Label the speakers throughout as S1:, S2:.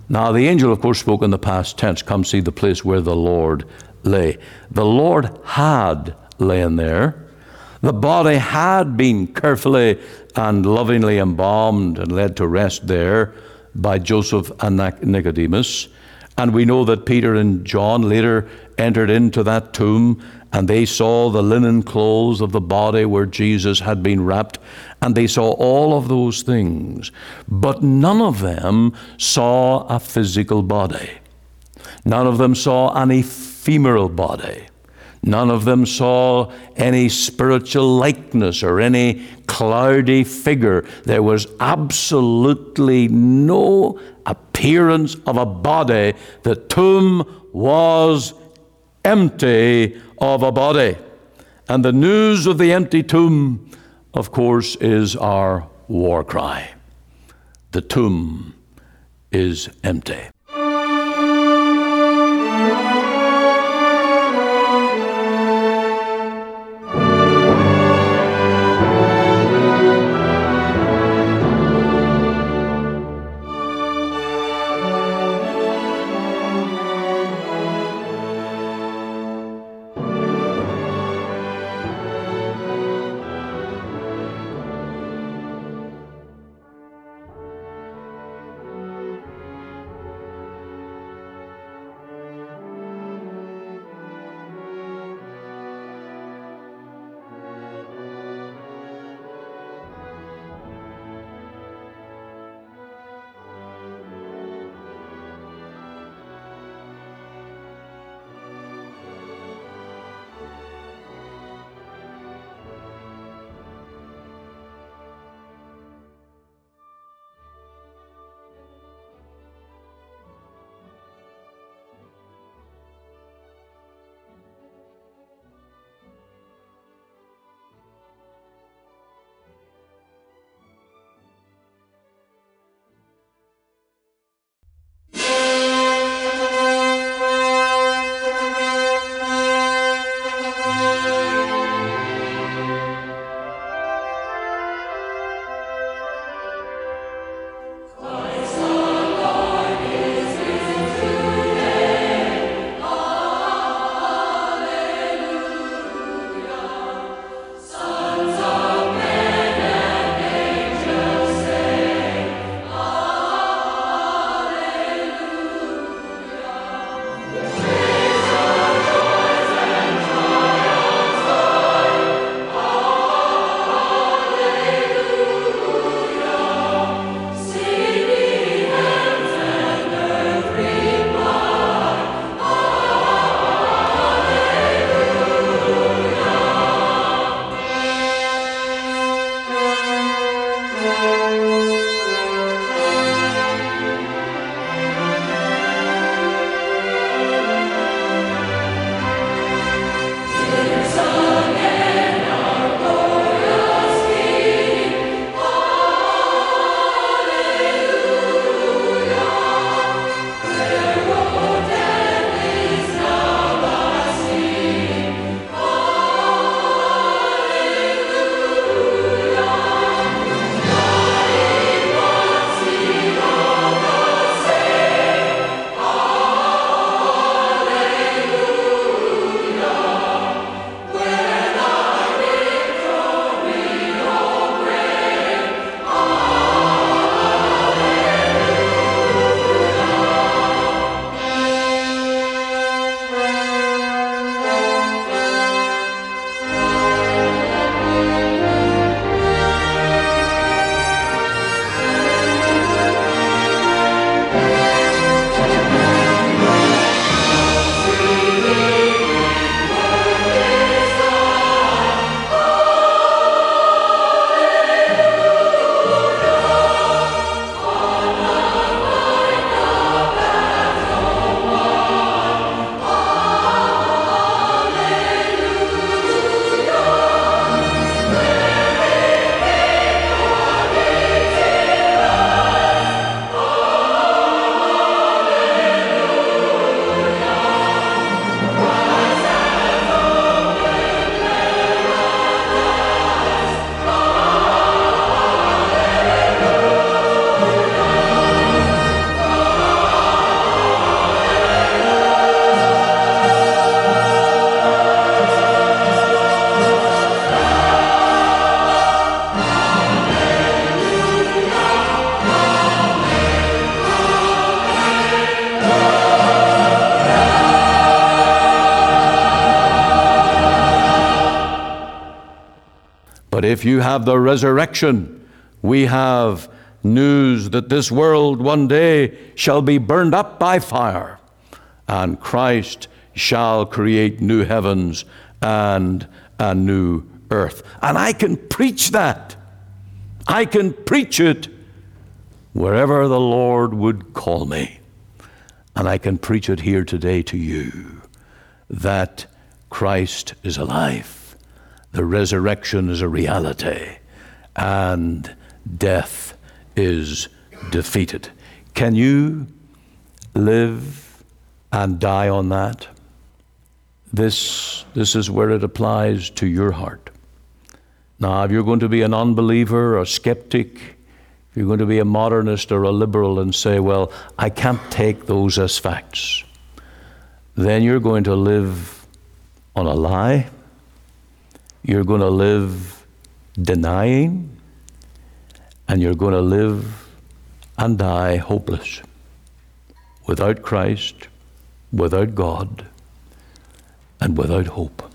S1: Now, the angel, of course, spoke in the past tense. Come see the place where the Lord lay. The Lord had lain there. The body had been carefully and lovingly embalmed and led to rest there by Joseph and Nicodemus. And we know that Peter and John later entered into that tomb, and they saw the linen clothes of the body where Jesus had been wrapped, and they saw all of those things. But none of them saw a physical body. None of them saw an ephemeral body. None of them saw any spiritual likeness or any cloudy figure. There was absolutely no appearance of a body. The tomb was empty of a body. And the news of the empty tomb, of course, is our war cry. The tomb is empty. If you have the resurrection, we have news that this world one day shall be burned up by fire, and Christ shall create new heavens and a new earth. And I can preach that. I can preach it wherever the Lord would call me. And I can preach it here today to you, that Christ is alive. The resurrection is a reality, and death is defeated. Can you live and die on that? This is where it applies to your heart. Now, if you're going to be an unbeliever, a skeptic, if you're going to be a modernist or a liberal and say, well, I can't take those as facts, then you're going to live on a lie. You're going to live denying, and you're going to live and die hopeless, without Christ, without God, and without hope.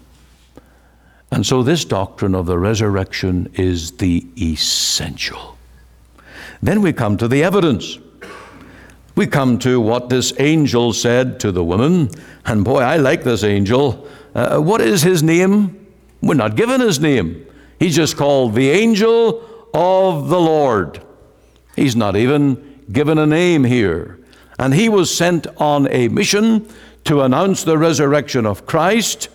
S1: And so this doctrine of the resurrection is the essential. Then we come to the evidence. We come to what this angel said to the woman. And boy, I like this angel. What is his name? We're not given his name. He's just called the angel of the Lord. He's not even given a name here. And he was sent on a mission to announce the resurrection of Christ.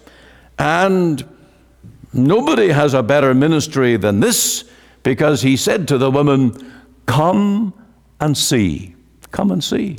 S1: And nobody has a better ministry than this, because he said to the woman, come and see. Come and see.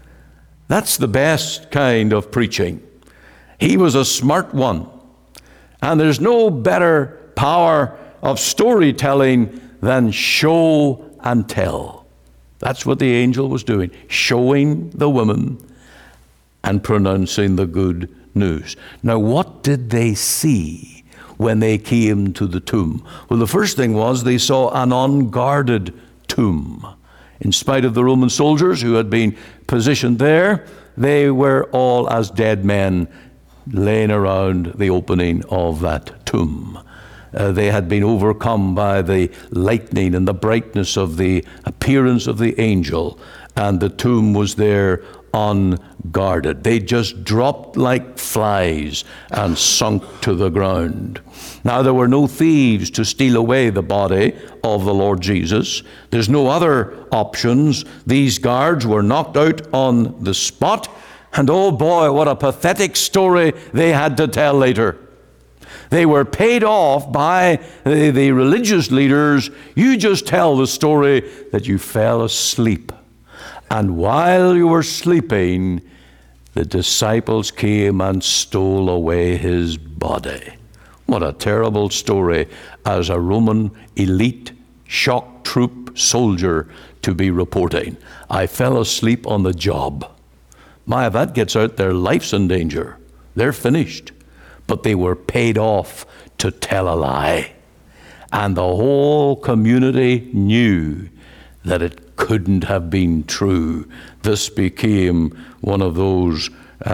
S1: That's the best kind of preaching. He was a smart one. And there's no better power of storytelling than show and tell. That's what the angel was doing, showing the woman and pronouncing the good news. Now, what did they see when they came to the tomb? Well, the first thing was they saw an unguarded tomb. In spite of the Roman soldiers who had been positioned there, they were all as dead men laying around the opening of that tomb. They had been overcome by the lightning and the brightness of the appearance of the angel, and the tomb was there unguarded. They just dropped like flies and sunk to the ground. Now, there were no thieves to steal away the body of the Lord Jesus. There's no other options. These guards were knocked out on the spot, and oh boy, what a pathetic story they had to tell later. They were paid off by the religious leaders. You just tell the story that you fell asleep. And while you were sleeping, the disciples came and stole away his body. What a terrible story as a Roman elite shock troop soldier to be reporting. I fell asleep on the job. My, if that gets out, their life's in danger. They're finished. But they were paid off to tell a lie. And the whole community knew that it couldn't have been true. This became one of those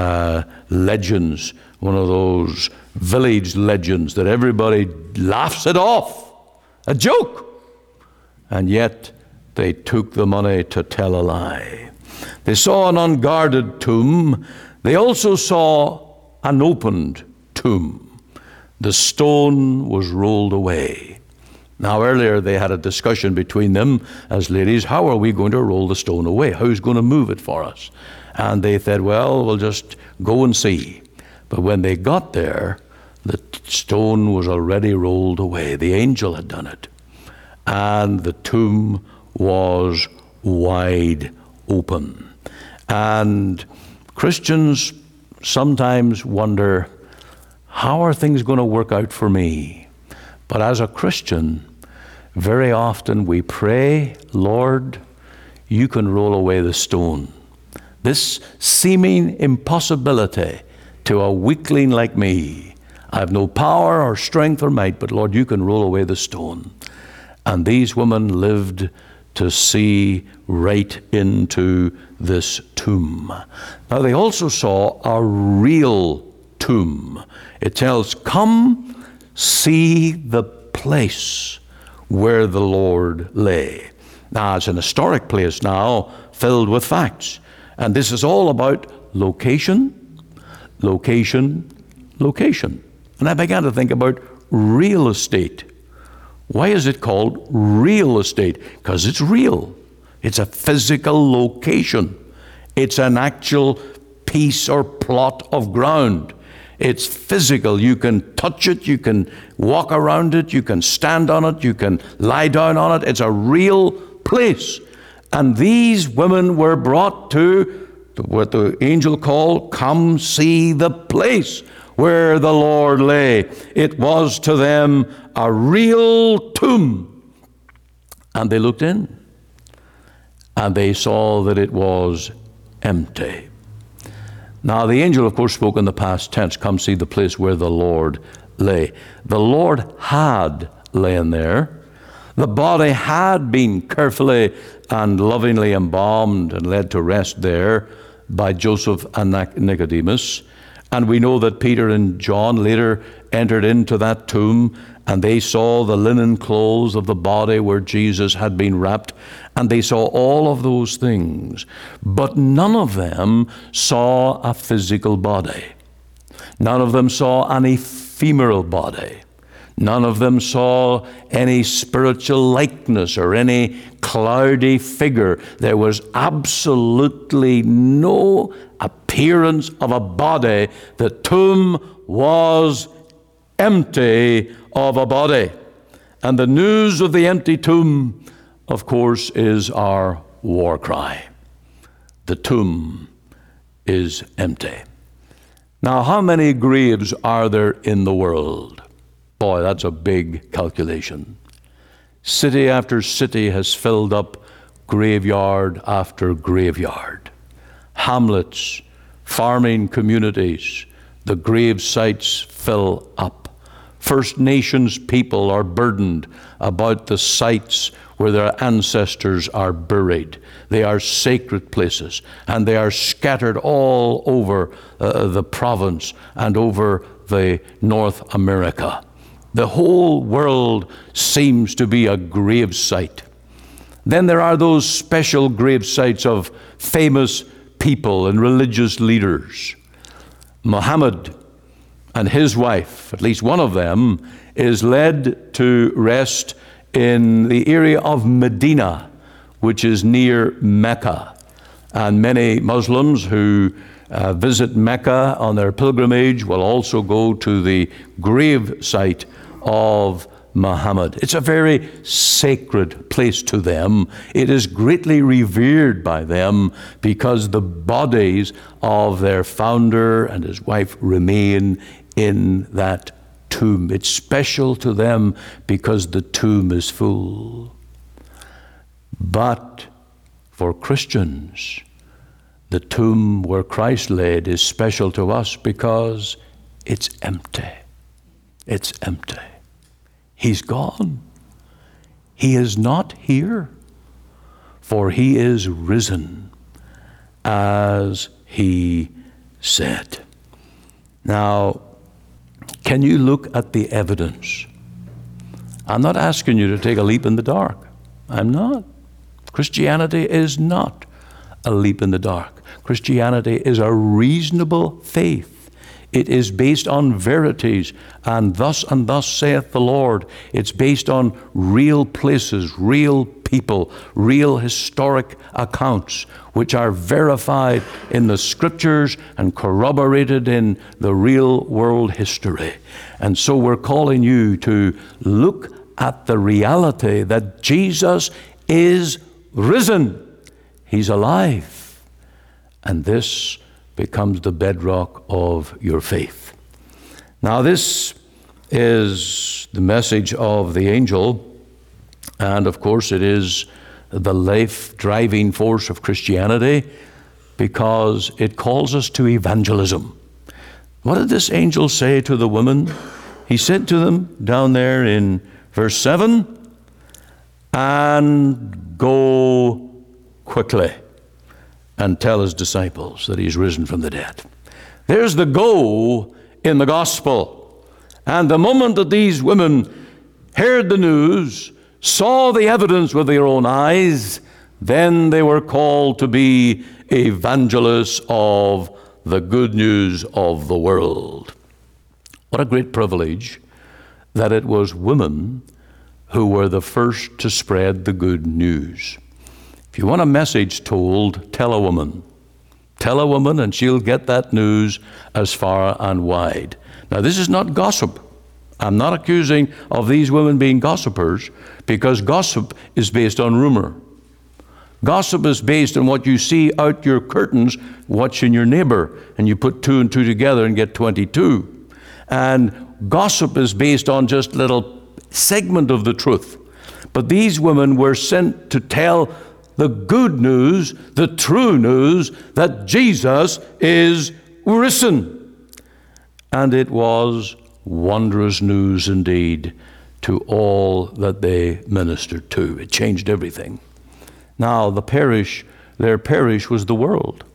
S1: legends, one of those village legends that everybody laughs it off. A joke. And yet they took the money to tell a lie. They saw an unguarded tomb. They also saw an opened tomb. The stone was rolled away. Now, earlier they had a discussion between them as ladies, how are we going to roll the stone away? Who's going to move it for us? And they said, well, we'll just go and see. But when they got there, the stone was already rolled away. The angel had done it. And the tomb was wide open. And Christians sometimes wonder, how are things going to work out for me? But as a Christian, very often we pray, Lord, you can roll away the stone. This seeming impossibility to a weakling like me, I have no power or strength or might, but Lord, you can roll away the stone. And these women lived to see right into this tomb. Now, they also saw a real tomb. It tells, come see the place where the Lord lay. Now, it's an historic place now filled with facts. And this is all about location, location, location. And I began to think about real estate. Why is it called real estate? Because it's real. It's a physical location. It's an actual piece or plot of ground. It's physical. You can touch it. You can walk around it. You can stand on it. You can lie down on it. It's a real place. And these women were brought to what the angel called, come see the place where the Lord lay. It was to them a real tomb. And they looked in, and they saw that it was empty. Now, the angel, of course, spoke in the past tense, come see the place where the Lord lay. The Lord had lain there. The body had been carefully and lovingly embalmed and led to rest there by Joseph and Nicodemus. And we know that Peter and John later entered into that tomb, and they saw the linen clothes of the body where Jesus had been wrapped, and they saw all of those things. But none of them saw a physical body. None of them saw an ephemeral body. None of them saw any spiritual likeness or any cloudy figure. There was absolutely no appearance of a body. The tomb was empty of a body. And the news of the empty tomb, of course, is our war cry. The tomb is empty. Now, how many graves are there in the world? Boy, that's a big calculation. City after city has filled up graveyard after graveyard. Hamlets, farming communities, the grave sites fill up. First Nations people are burdened about the sites where their ancestors are buried. They are sacred places, and they are scattered all over the province and over the North America. The whole world seems to be a grave site. Then there are those special grave sites of famous people and religious leaders. Muhammad and his wife, at least one of them, is led to rest in the area of Medina, which is near Mecca. And many Muslims who visit Mecca on their pilgrimage will also go to the grave site of Muhammad. It's a very sacred place to them. It is greatly revered by them because the bodies of their founder and his wife remain in that tomb. It's special to them because the tomb is full. But for Christians, the tomb where Christ laid is special to us because it's empty. It's empty. He's gone. He is not here, for he is risen, as he said. Now, can you look at the evidence? I'm not asking you to take a leap in the dark. I'm not. Christianity is not a leap in the dark. Christianity is a reasonable faith. It is based on verities, and thus saith the Lord. It's based on real places, real people, real historic accounts, which are verified in the Scriptures and corroborated in the real world history. And so we're calling you to look at the reality that Jesus is risen. He's alive. And this becomes the bedrock of your faith. Now, this is the message of the angel, and of course it is the life-driving force of Christianity because it calls us to evangelism. What did this angel say to the women? He said to them down there in verse 7, "And go quickly and tell his disciples that he's risen from the dead." There's the go in the gospel. And the moment that these women heard the news, saw the evidence with their own eyes, then they were called to be evangelists of the good news of the world. What a great privilege that it was women who were the first to spread the good news. If you want a message told, tell a woman. Tell a woman and she'll get that news as far and wide. Now, this is not gossip. I'm not accusing of these women being gossipers, because gossip is based on rumor. Gossip is based on what you see out your curtains watching your neighbor, and you put 2 and 2 together and get 22. And gossip is based on just a little segment of the truth. But these women were sent to tell the good news, the true news, that Jesus is risen. And it was wondrous news indeed to all that they ministered to. It changed everything. Now their parish was the world.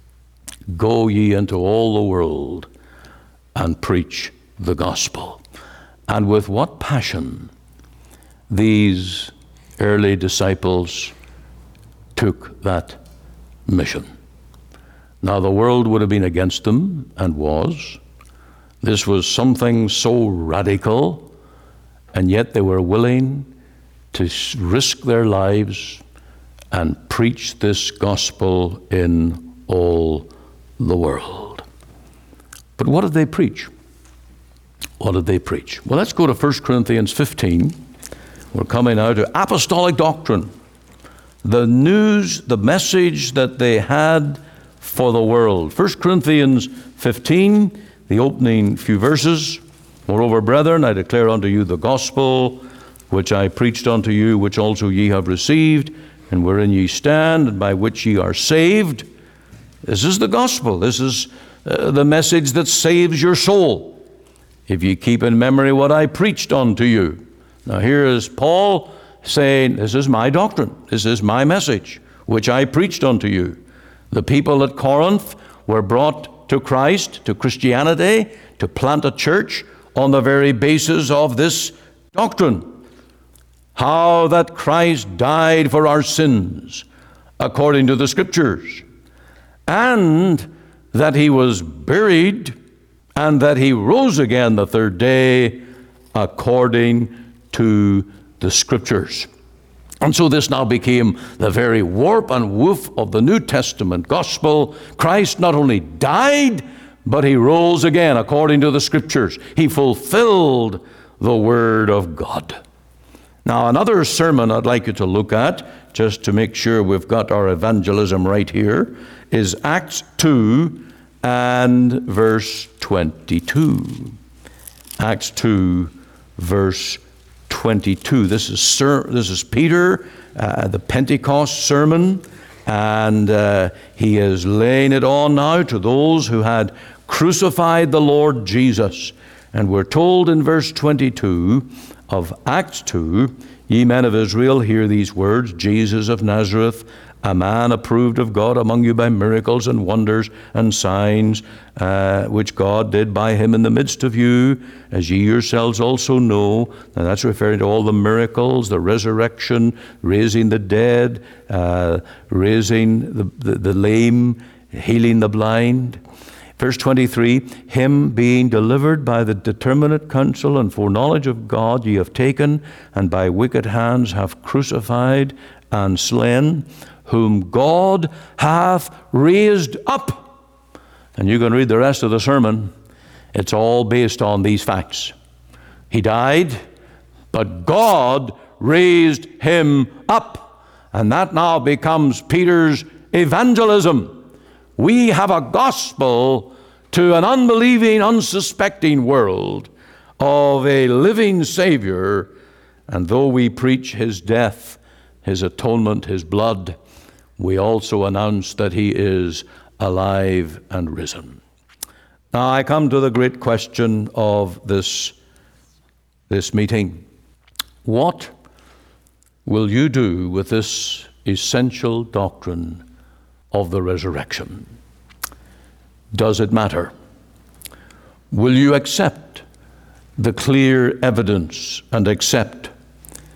S1: Go ye into all the world and preach the gospel. And with what passion these early disciples took that mission. Now the world would have been against them, and was. This was something so radical, and yet they were willing to risk their lives and preach this gospel in all the world. But what did they preach? What did they preach? Well, let's go to 1 Corinthians 15. We're coming now to apostolic doctrine. The news, the message that they had for the world. 1 Corinthians 15, the opening few verses. Moreover, brethren, I declare unto you the gospel which I preached unto you, which also ye have received, and wherein ye stand, and by which ye are saved. This is the gospel. This is the message that saves your soul. If ye keep in memory what I preached unto you. Now here is Paul saying, this is my doctrine. This is my message, which I preached unto you. The people at Corinth were brought to Christ, to Christianity, to plant a church on the very basis of this doctrine. How that Christ died for our sins, according to the Scriptures, and that he was buried, and that he rose again the third day, according to the Scriptures. And so this now became the very warp and woof of the New Testament gospel. Christ not only died, but he rose again according to the Scriptures. He fulfilled the Word of God. Now, another sermon I'd like you to look at, just to make sure we've got our evangelism right here, is Acts 2 and verse 22. Acts 2, verse 22. This is Peter, the Pentecost sermon, and he is laying it on now to those who had crucified the Lord Jesus. And we're told in verse 22 of Acts 2, ye men of Israel, hear these words, Jesus of Nazareth, a man approved of God among you by miracles and wonders and signs, which God did by him in the midst of you, as ye yourselves also know. And that's referring to all the miracles, the resurrection, raising the dead, raising the lame, healing the blind. Verse 23, him being delivered by the determinate counsel and foreknowledge of God ye have taken, and by wicked hands have crucified and slain, whom God hath raised up. And you can read the rest of the sermon. It's all based on these facts. He died, but God raised him up. And that now becomes Peter's evangelism. We have a gospel to an unbelieving, unsuspecting world of a living Savior, and though we preach his death, his atonement, his blood, we also announce that he is alive and risen. Now I come to the great question of this meeting. What will you do with this essential doctrine of the resurrection? Does it matter? Will you accept the clear evidence and accept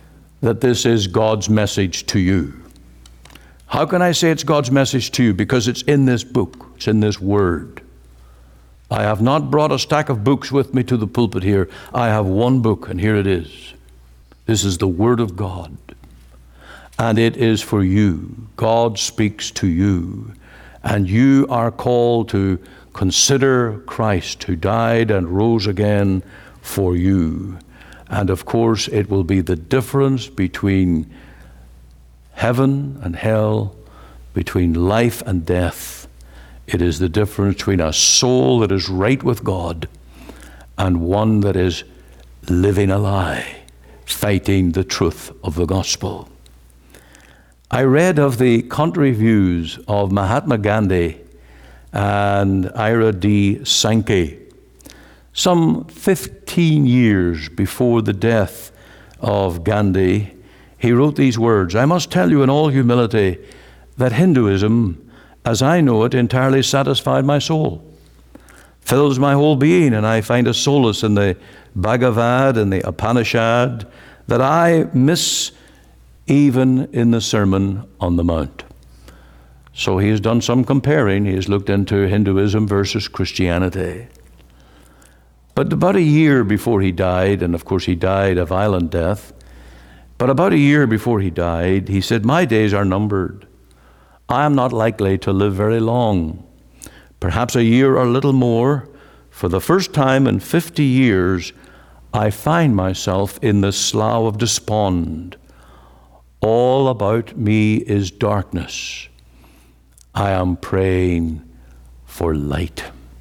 S1: that this is God's message to you. How can I say it's God's message to you? Because it's in this book. It's in this word. I have not brought a stack of books with me to the pulpit here. I have one book, and here it is. This is the Word of God. And it is for you. God speaks to you. And you are called to consider Christ, who died and rose again for you. And of course, it will be the difference between heaven and hell, between life and death. It is the difference between a soul that is right with God and one that is living a lie, fighting the truth of the gospel. I read of the contrary views of Mahatma Gandhi and Ira D. Sankey. Some 15 years before the death of Gandhi, he wrote these words, "I must tell you in all humility that Hinduism, as I know it, entirely satisfied my soul, fills my whole being, and I find a solace in the Bhagavad and the Upanishad that I miss even in the Sermon on the Mount." So he has done some comparing. He has looked into Hinduism versus Christianity. But about a year before he died, and of course he died a violent death, but about a year before he died, he said, "My days are numbered. I am not likely to live very long, perhaps a year or a little more. For the first time in 50 years, I find myself in the slough of despond. All about me is darkness. I am praying for light."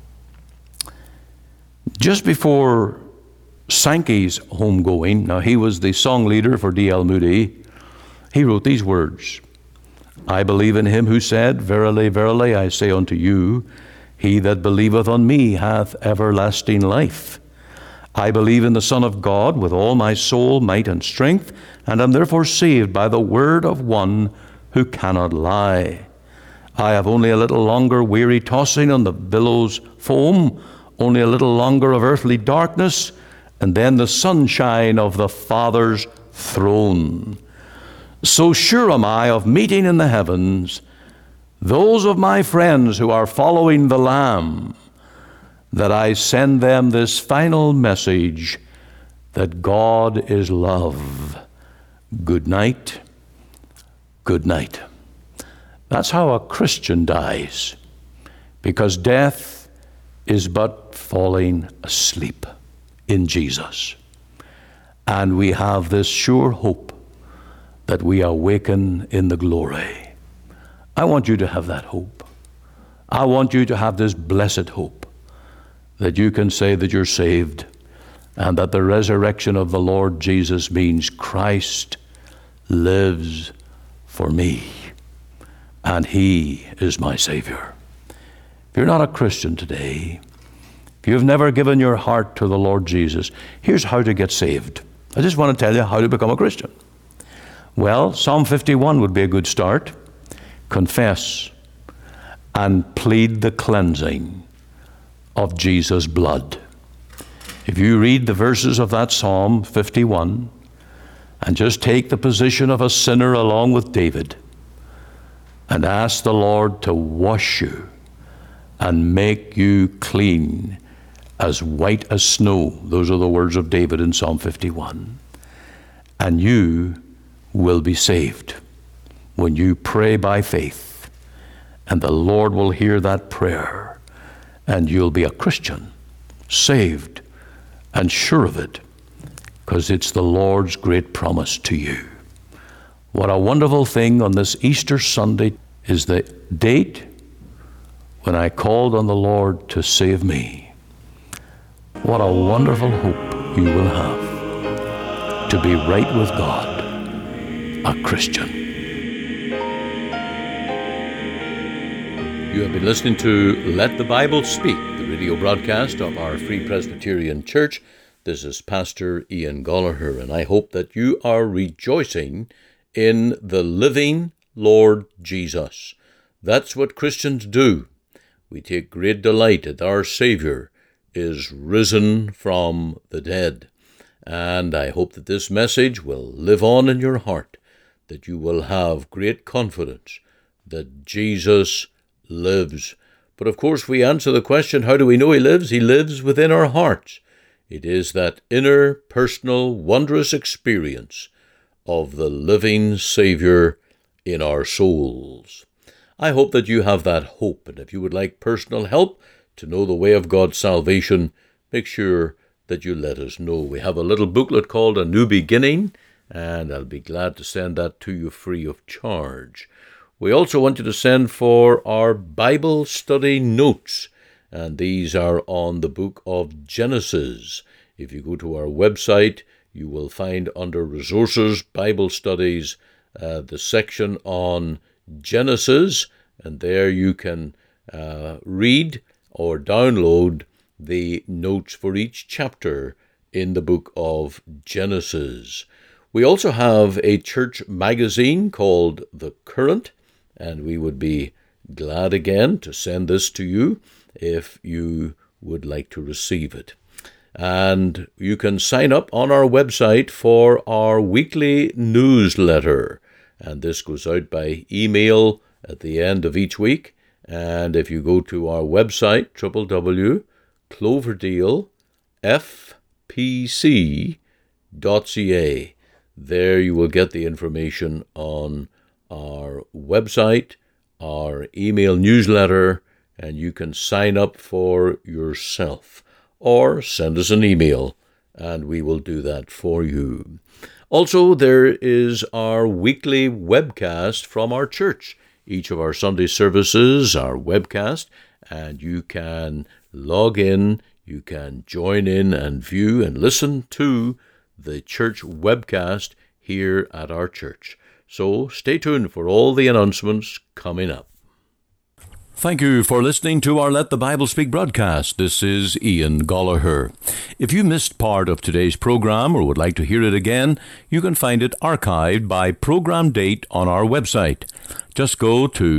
S1: Just before Sankey's homegoing, now he was the song leader for D.L. Moody, he wrote these words, "I believe in him who said, Verily, verily, I say unto you, he that believeth on me hath everlasting life. I believe in the Son of God with all my soul, might, and strength, and am therefore saved by the word of one who cannot lie. I have only a little longer weary tossing on the billows' foam, only a little longer of earthly darkness, and then the sunshine of the Father's throne. So sure am I of meeting in the heavens those of my friends who are following the Lamb, that I send them this final message, that God is love. Good night, good night." That's how a Christian dies, because death is but falling asleep in Jesus. And we have this sure hope that we awaken in the glory. I want you to have that hope. I want you to have this blessed hope that you can say that you're saved and that the resurrection of the Lord Jesus means Christ lives for me and He is my Savior. If you're not a Christian today, if you've never given your heart to the Lord Jesus, here's how to get saved. I just want to tell you how to become a Christian. Well, Psalm 51 would be a good start. Confess and plead the cleansing of Jesus' blood. If you read the verses of that Psalm 51 and just take the position of a sinner along with David and ask the Lord to wash you and make you clean as white as snow. Those are the words of David in Psalm 51. And you will be saved when you pray by faith, and the Lord will hear that prayer, and you'll be a Christian, saved, and sure of it, because it's the Lord's great promise to you. What a wonderful thing on this Easter Sunday is the date when I called on the Lord to save me. What a wonderful hope you will have to be right with God, a Christian. You have been listening to Let the Bible Speak, the radio broadcast of our Free Presbyterian Church. This is Pastor Ian Gollaher, and I hope that you are rejoicing in the living Lord Jesus. That's what Christians do. We take great delight that our Savior is risen from the dead. And I hope that this message will live on in your heart, that you will have great confidence that Jesus lives. But of course, we answer the question, how do we know he lives? He lives within our hearts. It is that inner, personal, wondrous experience of the living Savior in our souls. I hope that you have that hope, and if you would like personal help to know the way of God's salvation, make sure that you let us know. We have a little booklet called A New Beginning, and I'll be glad to send that to you free of charge. We also want you to send for our Bible study notes, and these are on the book of Genesis. If you go to our website, you will find under Resources, Bible Studies, the section on Genesis, and there you can read or download the notes for each chapter in the book of Genesis. We also have a church magazine called The Current, and we would be glad again to send this to you if you would like to receive it. And you can sign up on our website for our weekly newsletter. And this goes out by email at the end of each week. And if you go to our website, www.cloverdalefpc.ca, there you will get the information on our website, our email newsletter, and you can sign up for yourself. Or send us an email, and we will do that for you. Also, there is our weekly webcast from our church. Each of our Sunday services are webcast, and you can log in, you can join in and view and listen to the church webcast here at our church. So stay tuned for all the announcements coming up. Thank you for listening to our Let the Bible Speak broadcast. This is Ian Gollaher. If you missed part of today's program or would like to hear it again, you can find it archived by program date on our website. Just go to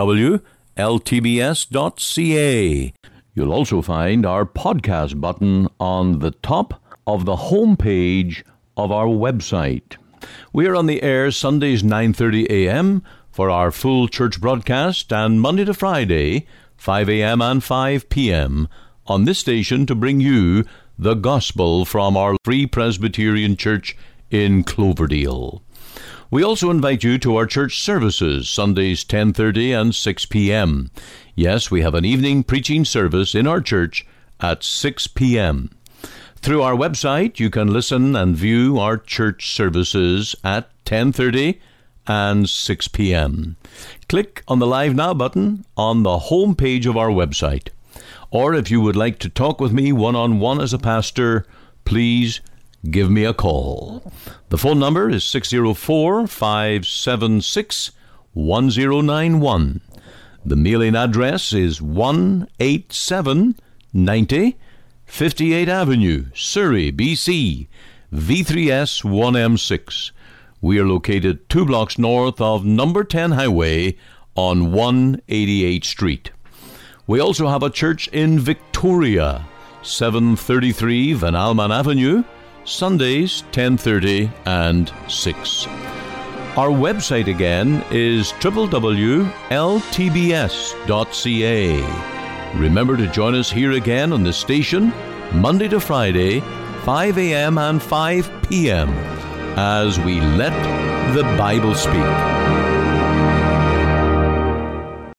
S1: www.ltbs.ca. You'll also find our podcast button on the top of the home page of our website. We are on the air Sundays 9:30 a.m., for our full church broadcast, and Monday to Friday, 5 a.m. and 5 p.m. on this station to bring you the gospel from our Free Presbyterian Church in Cloverdale. We also invite you to our church services, Sundays 10:30 and 6 p.m. Yes, we have an evening preaching service in our church at 6 p.m. Through our website, you can listen and view our church services at 10:30 and 6 p.m. Click on the Live Now button on the home page of our website. Or if you would like to talk with me one-on-one as a pastor, please give me a call. The phone number is 604-576-1091. The mailing address is 18790 58th Avenue, Surrey, BC, V3S 1M6. We are located 2 blocks north of number 10 Highway on 188th Street. We also have a church in Victoria, 733 Van Alman Avenue, Sundays 10:30 and 6. Our website again is www.ltbs.ca. Remember to join us here again on the station, Monday to Friday, 5 a.m. and 5 p.m., as we let the Bible speak.